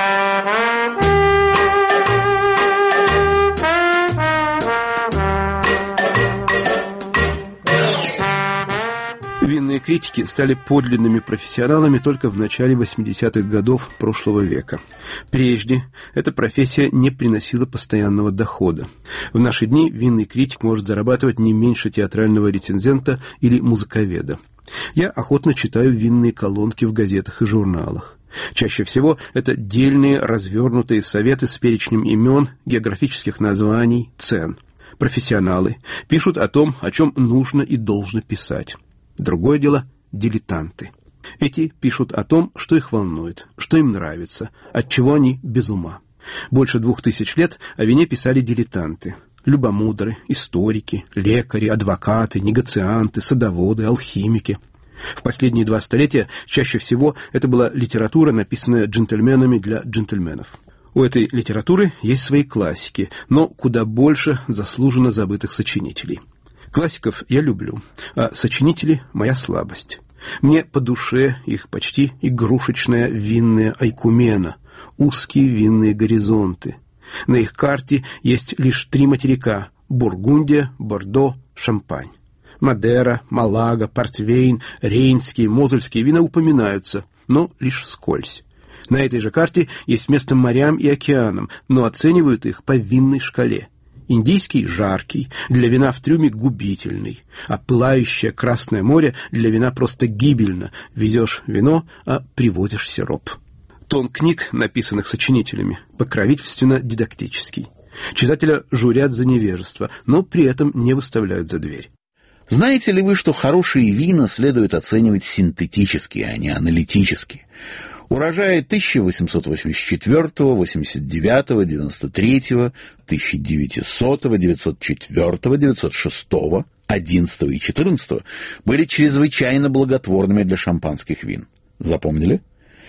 Винные критики стали подлинными профессионалами только в начале восьмидесятых годов прошлого века. Прежде эта профессия не приносила постоянного дохода. В наши дни винный критик может зарабатывать не меньше театрального рецензента или музыковеда. Я охотно читаю винные колонки в газетах и журналах. Чаще всего это дельные, развернутые советы с перечнем имен, географических названий, цен. Профессионалы пишут о том, о чем нужно и должно писать. Другое дело – дилетанты. Эти пишут о том, что их волнует, что им нравится, от чего они без ума. Больше двух тысяч лет о вине писали дилетанты. Любомудры, историки, лекари, адвокаты, негацианты, садоводы, алхимики. В последние два столетия чаще всего это была литература, написанная джентльменами для джентльменов. У этой литературы есть свои классики, но куда больше заслуженно забытых сочинителей. Классиков я люблю, а сочинители – моя слабость. Мне по душе их почти игрушечная винная айкумена, узкие винные горизонты. На их карте есть лишь три материка – Бургундия, Бордо, Шампань. Мадера, Малага, Портвейн, рейнские, мозельские вина упоминаются, но лишь вскользь. На этой же карте есть место морям и океанам, но оценивают их по винной шкале. Индийский – жаркий, для вина в трюме губительный, а пылающее Красное море для вина просто гибельно. Везешь вино, а привозишь сироп. Тон книг, написанных сочинителями, покровительственно-дидактический. Читателя журят за невежество, но при этом не выставляют за дверь. Знаете ли вы, что хорошие вина следует оценивать синтетически, а не аналитически? Урожаи тысяча восемьсот восемьдесят четвёртого, восемьдесят девятого, девяносто третьего, тысяча девятисотого, девятьсот четвёртого, девятьсот шестого, одиннадцатого и четырнадцатого были чрезвычайно благотворными для шампанских вин. Запомнили?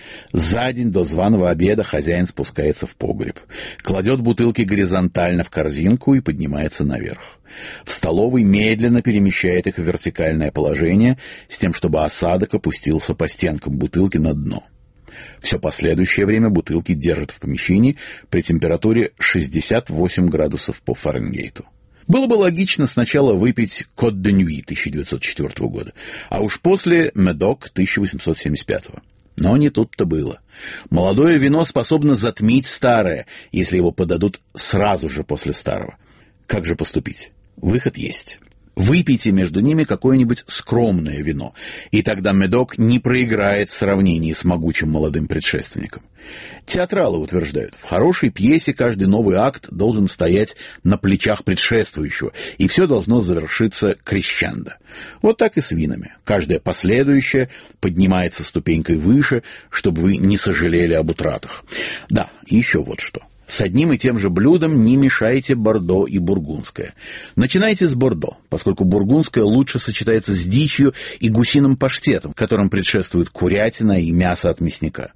За день до званого обеда хозяин спускается в погреб, кладет бутылки горизонтально в корзинку и поднимается наверх. В столовой медленно перемещает их в вертикальное положение с тем, чтобы осадок опустился по стенкам бутылки на дно. Все последующее время бутылки держат в помещении при температуре шестьдесят восемь градусов по Фаренгейту. Было бы логично сначала выпить «Кот де Нюи» тысяча девятьсот четвёртого года, а уж после «Медок» тысяча восемьсот семьдесят пятого. Но не тут-то было. Молодое вино способно затмить старое, если его подадут сразу же после старого. Как же поступить? Выход есть. Выпейте между ними какое-нибудь скромное вино, и тогда «Медок» не проиграет в сравнении с могучим молодым предшественником. Театралы утверждают, в хорошей пьесе каждый новый акт должен стоять на плечах предшествующего, и все должно завершиться крещендо. Вот так и с винами. Каждое последующее поднимается ступенькой выше, чтобы вы не сожалели об утратах. Да, и еще вот что. С одним и тем же блюдом не мешайте бордо и бургундское. Начинайте с бордо, поскольку бургундское лучше сочетается с дичью и гусиным паштетом, которым предшествует курятина и мясо от мясника.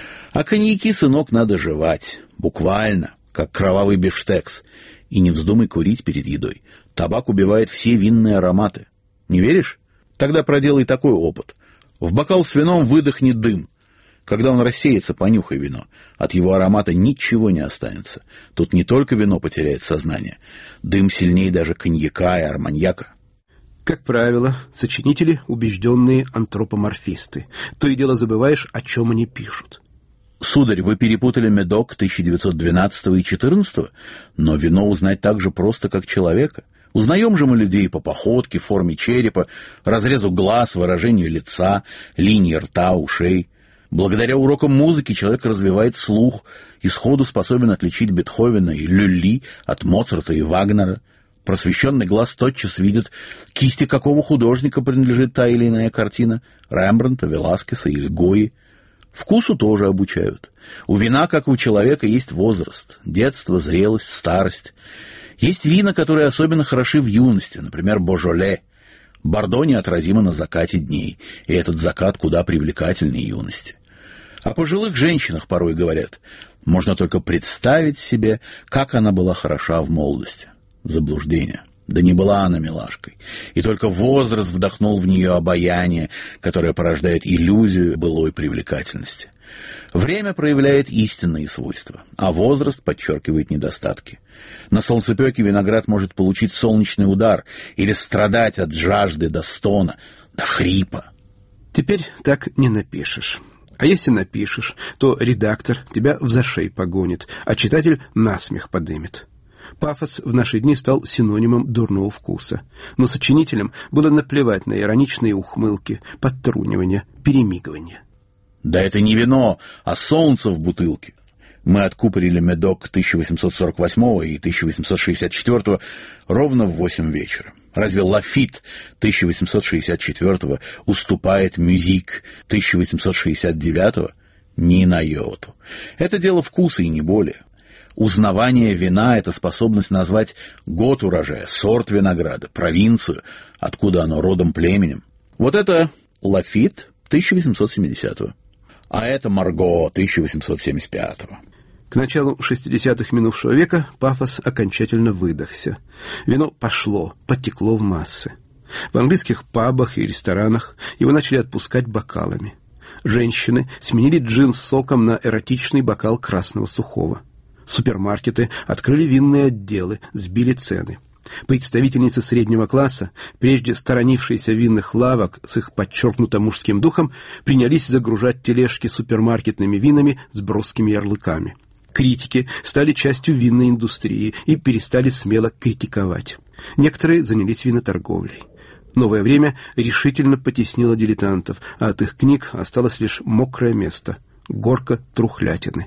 А коньяки, сынок, надо жевать, буквально, как кровавый бифштекс. И не вздумай курить перед едой. Табак убивает все винные ароматы. Не веришь? Тогда проделай такой опыт. В бокал с вином выдохни дым. Когда он рассеется, понюхай вино. От его аромата ничего не останется. Тут не только вино потеряет сознание. Дым сильнее даже коньяка и арманьяка. Как правило, сочинители – убежденные антропоморфисты. То и дело забываешь, о чем они пишут. Сударь, вы перепутали «Медок» тысяча девятьсот двенадцатого и четырнадцатого, но вино узнать так же просто, как человека. Узнаем же мы людей по походке, форме черепа, разрезу глаз, выражению лица, линии рта, ушей. Благодаря урокам музыки человек развивает слух и сходу способен отличить Бетховена и Люлли от Моцарта и Вагнера. Просвещенный глаз тотчас видит, кисти какого художника принадлежит та или иная картина – Рембрандта, Веласкеса или Гойи. Вкусу тоже обучают. У вина, как и у человека, есть возраст – детство, зрелость, старость. Есть вина, которые особенно хороши в юности, например, Божоле. Бордо неотразимо на закате дней, и этот закат куда привлекательнее юности. О пожилых женщинах порой говорят, можно только представить себе, как она была хороша в молодости. Заблуждение. Да не была она милашкой. И только возраст вдохнул в нее обаяние, которое порождает иллюзию былой привлекательности. Время проявляет истинные свойства, а возраст подчеркивает недостатки. На солнцепёке виноград может получить солнечный удар или страдать от жажды до стона, до хрипа. Теперь так не напишешь. А если напишешь, то редактор тебя в зашей погонит, а читатель насмех подымет. Пафос в наши дни стал синонимом дурного вкуса. Но сочинителям было наплевать на ироничные ухмылки, подтрунивания, перемигивания. Да это не вино, а солнце в бутылке. Мы откупорили «Медок» тысяча восемьсот сорок восьмого и тысяча восемьсот шестьдесят четвёртого ровно в восемь вечера. Разве «Лафит» тысяча восемьсот шестьдесят четвёртого уступает «Мюзик» тысяча восемьсот шестьдесят девятого? Ни на йоту. Это дело вкуса и не более. Узнавание вина – это способность назвать год урожая, сорт винограда, провинцию, откуда оно родом племенем. Вот это «Лафит» тысяча восемьсот семидесятого, а это «Марго» тысяча восемьсот семьдесят пятого. К началу шестидесятых минувшего века пафос окончательно выдохся. Вино пошло, потекло в массы. В английских пабах и ресторанах его начали отпускать бокалами. Женщины сменили джин с соком на эротичный бокал красного сухого. Супермаркеты открыли винные отделы, сбили цены. Представительницы среднего класса, прежде сторонившиеся винных лавок с их подчеркнуто мужским духом, принялись загружать тележки супермаркетными винами с броскими ярлыками. Критики стали частью винной индустрии и перестали смело критиковать. Некоторые занялись виноторговлей. Новое время решительно потеснило дилетантов, а от их книг осталось лишь мокрое место — горка трухлятины.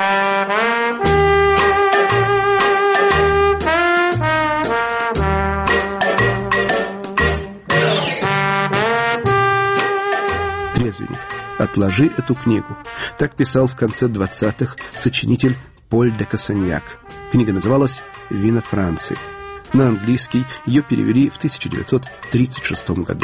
Трезвенник, отложи эту книгу. Так писал в конце двадцатых сочинитель Поль де Кассаньяк. Книга называлась «Вина Франции». На английский ее перевели в тысяча девятьсот тридцать шестом году.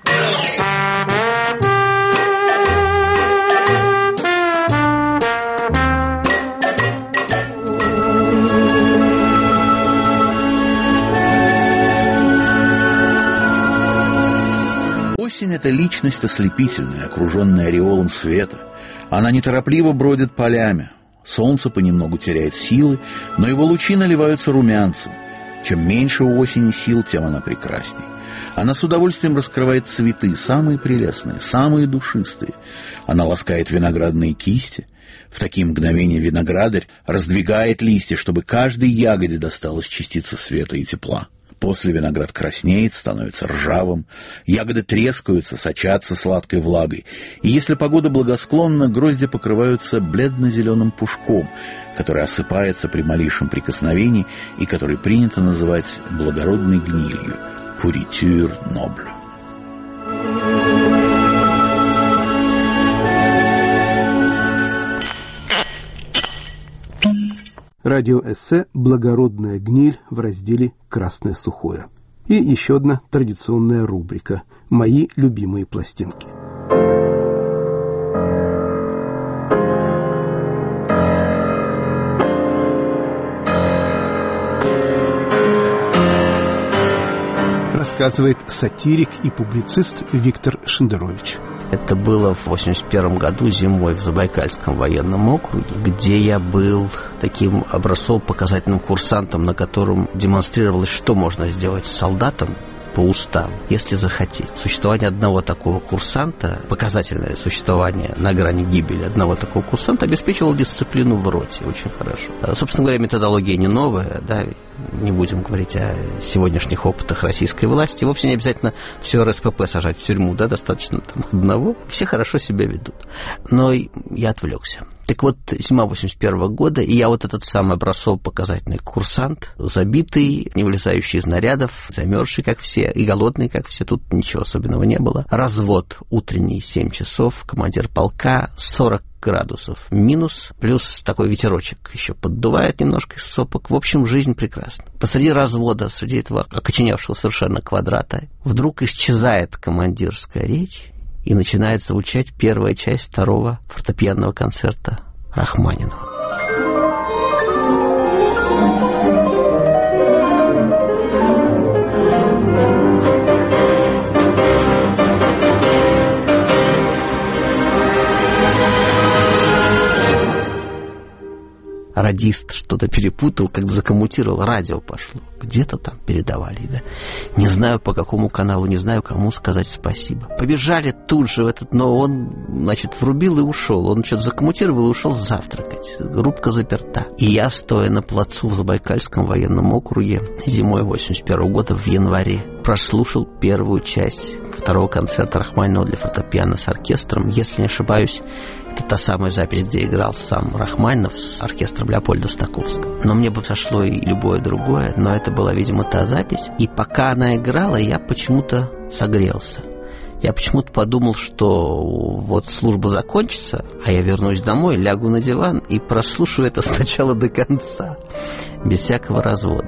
Осень — это личность ослепительная, окруженная ореолом света. Она неторопливо бродит полями. Солнце понемногу теряет силы, но его лучи наливаются румянцем. Чем меньше у осени сил, тем она прекрасней. Она с удовольствием раскрывает цветы, самые прелестные, самые душистые. Она ласкает виноградные кисти. В такие мгновения виноградарь раздвигает листья, чтобы каждой ягоде досталась частица света и тепла. После виноград краснеет, становится ржавым, ягоды трескаются, сочатся сладкой влагой. И если погода благосклонна, грозди покрываются бледно-зеленым пушком, который осыпается при малейшем прикосновении и который принято называть благородной гнилью – «pourriture noble». Радиоэссе «Благородная гниль» в разделе «Красное сухое». И еще одна традиционная рубрика «Мои любимые пластинки». Рассказывает сатирик и публицист Виктор Шендерович. Это было в восемьдесят первом году зимой в Забайкальском военном округе, где я был таким образцово-показательным курсантом, на котором демонстрировалось, что можно сделать с солдатом по уставу, если захотеть. Существование одного такого курсанта, показательное существование на грани гибели одного такого курсанта обеспечивало дисциплину в роте очень хорошо. Собственно говоря, методология не новая, да, не будем говорить о сегодняшних опытах российской власти. Вовсе не обязательно все эр эс пэ пэ сажать в тюрьму, да, достаточно там одного. Все хорошо себя ведут. Но я отвлекся. Так вот, зима восемьдесят первого года, и я вот этот самый образцово-показательный курсант, забитый, не вылезающий из нарядов, замерзший, как все, и голодный, как все, тут ничего особенного не было. Развод утренний, семь часов, командир полка, сорок градусов минус, плюс такой ветерочек еще поддувает немножко из сопок. В общем, жизнь прекрасна. Посреди развода, среди этого окоченевшего совершенно квадрата, вдруг исчезает командирская речь, и начинает звучать первая часть второго фортепианного концерта Рахманинова. Радист что-то перепутал, как закоммутировал, радио пошло. Где-то там передавали, да. Не знаю, по какому каналу, не знаю, кому сказать спасибо. Побежали тут же в этот, но он, значит, врубил и ушел. Он что-то закоммутировал и ушел завтракать. Рубка заперта. И я, стоя на плацу в Забайкальском военном округе зимой восемьдесят первого года в январе, прослушал первую часть второго концерта Рахманинова для фортепиано с оркестром. Если не ошибаюсь, это та самая запись, где играл сам Рахманинов с оркестром Леопольда Стаковского. Но мне бы сошло и любое другое, но это была, видимо, та запись. И пока она играла, я почему-то согрелся. Я почему-то подумал, что вот служба закончится, а я вернусь домой, лягу на диван и прослушаю это сначала до конца, без всякого развода.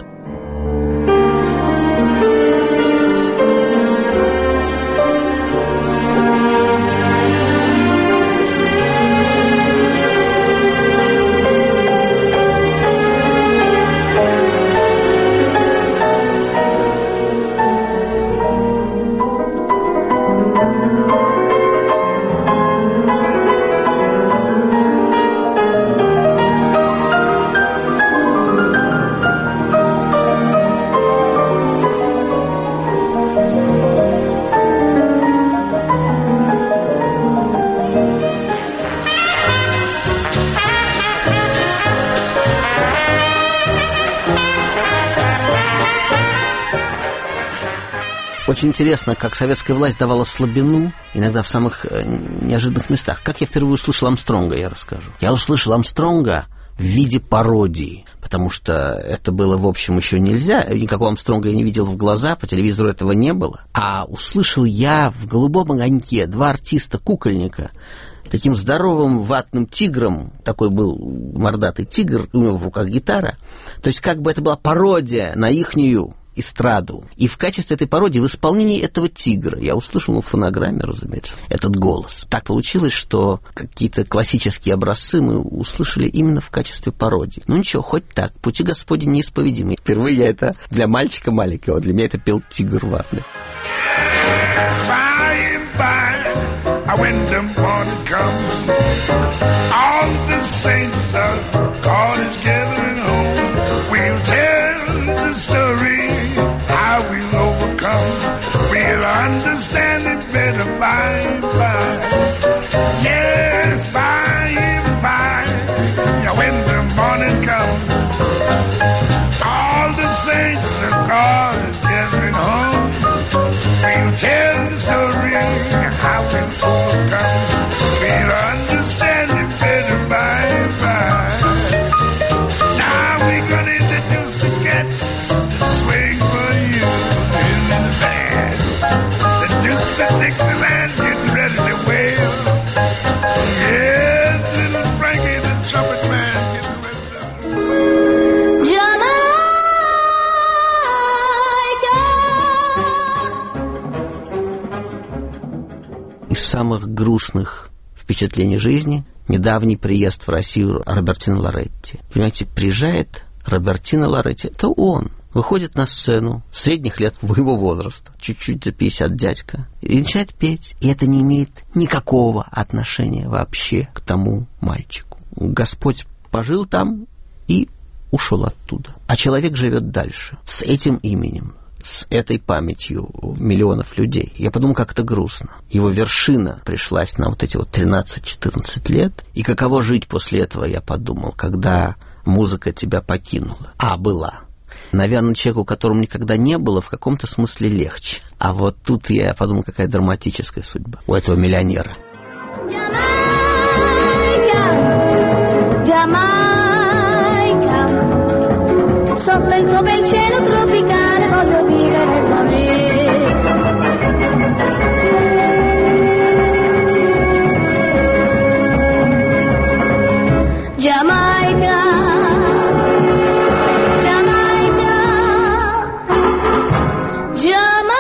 Очень интересно, как советская власть давала слабину, иногда в самых неожиданных местах. Как я впервые услышал Армстронга, я расскажу. Я услышал Армстронга в виде пародии, потому что это было, в общем, еще нельзя. Никакого Армстронга я не видел в глаза, по телевизору этого не было. А услышал я в «Голубом огоньке» два артиста-кукольника, таким здоровым ватным тигром, такой был мордатый тигр, у него в руках гитара. То есть как бы это была пародия на ихнюю эстраду. И в качестве этой пародии, в исполнении этого тигра, я услышал, ну, в фонограмме, разумеется, этот голос. Так получилось, что какие-то классические образцы мы услышали именно в качестве пародии. Ну ничего, хоть так, пути Господни неисповедимы. Впервые я это для мальчика маленького, для меня это пел тигр ватный. Story thinks the car is getting home. We'll tell the story how we overcome. We'll understand it better by and by. Now we're gonna introduce the cats to swing for you in the band. The Dukes of Dixieland's getting ready to wail. Yes, little Frankie the trumpet man getting ready to Из самых грустных впечатлений жизни недавний приезд в Россию Робертино Лоретти. Понимаете, приезжает Робертино Лоретти, это он, выходит на сцену средних лет его возраста, чуть-чуть за пятьдесят дядька, и начинает петь. И это не имеет никакого отношения вообще к тому мальчику. Господь пожил там и ушел оттуда. А человек живет дальше с этим именем, с этой памятью миллионов людей. Я подумал, как это грустно. Его вершина пришлась на вот эти вот тринадцать-четырнадцать лет. И каково жить после этого, я подумал, когда музыка тебя покинула. А, была. Наверное, человеку, у которого никогда не было, в каком-то смысле легче. А вот тут я подумал, какая драматическая судьба у этого миллионера. Sotto il tuo bel cielo tropicale voglio vivere e morire. Jamaica, Jamaica, Jamaica.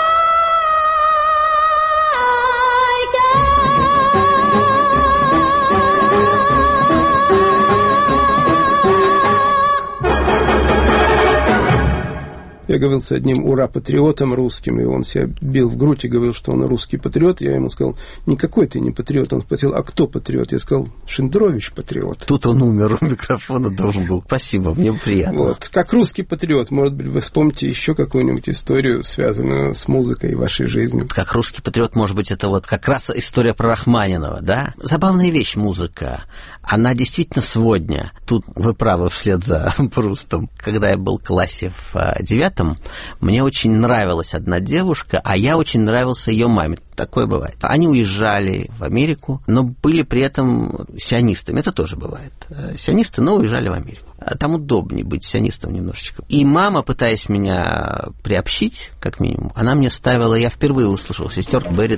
Я говорил с одним ура-патриотом русским, и он себя бил в грудь и говорил, что он русский патриот. Я ему сказал, никакой ты не патриот. Он спросил, а кто патриот? Я сказал, Шендерович патриот. Тут он умер, у микрофона должен был. Спасибо, мне приятно. Вот. Как русский патриот, может быть, вы вспомните еще какую-нибудь историю, связанную с музыкой и вашей жизнью. Как русский патриот, может быть, это вот как раз история про Рахманинова, да? Забавная вещь музыка. Она действительно сводня. Тут вы правы, вслед за Прустом. Когда я был в классе в девятом, мне очень нравилась одна девушка, а я очень нравился ее маме. Такое бывает. Они уезжали в Америку, но были при этом сионистами. Это тоже бывает. Сионисты, но уезжали в Америку. Там удобнее быть сионистом немножечко. И мама, пытаясь меня приобщить, как минимум, она мне ставила, я впервые услышал сестер Берри.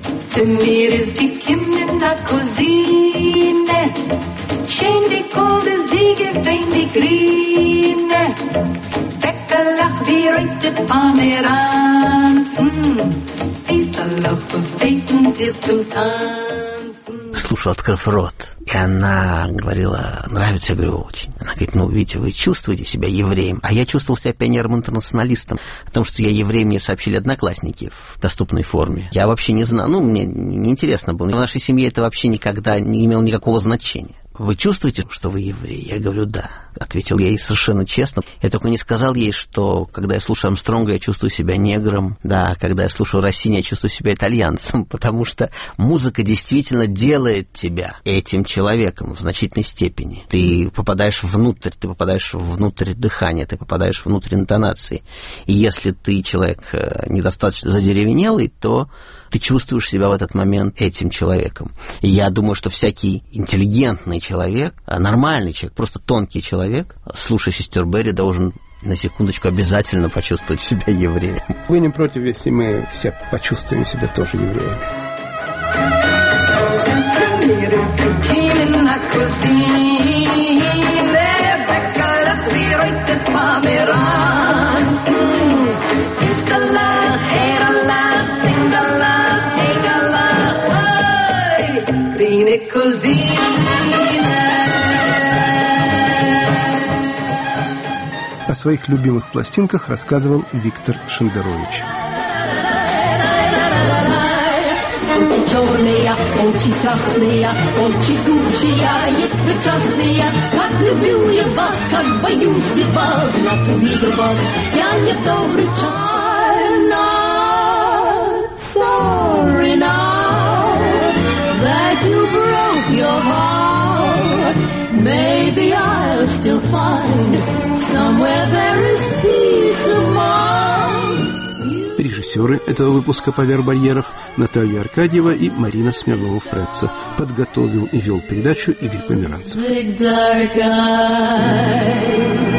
Слушал, открыв рот, и она говорила, нравится, я говорю, очень. Она говорит, ну, видите, вы чувствуете себя евреем, а я чувствовал себя пионером-интернационалистом, о том, что я еврей, мне сообщили одноклассники в доступной форме. Я вообще не знал, ну, мне неинтересно было. В нашей семье это вообще никогда не имело никакого значения. Вы чувствуете, что вы еврей? Я говорю, да. Ответил я ей совершенно честно. Я только не сказал ей, что когда я слушаю Армстронга, я чувствую себя негром. Да, когда я слушаю Россини, я чувствую себя итальянцем. Потому что музыка действительно делает тебя этим человеком в значительной степени. Ты попадаешь внутрь, ты попадаешь внутрь дыхания, ты попадаешь внутрь интонации. И если ты человек недостаточно задеревенелый, то ты чувствуешь себя в этот момент этим человеком. И я думаю, что всякий интеллигентный человек, нормальный человек, просто тонкий человек, слушая сестер Берри, должен на секундочку обязательно почувствовать себя евреем. Вы не против, если мы все почувствуем себя тоже евреями? О своих любимых пластинках рассказывал Виктор Шендерович. Очи черные, очи страстные, очи жгучие и прекрасные. Как люблю я вас, как боюсь я вас, знак увидел вас, я не в добрый час. Not sorry now that you broke your heart. Maybe I'll still find somewhere there is peace. Режиссеры этого выпуска «Поверх барьеров» Наталья Аркадьева и Марина Смирнова-Фретца. Подготовил и вел передачу Игорь Померанцев.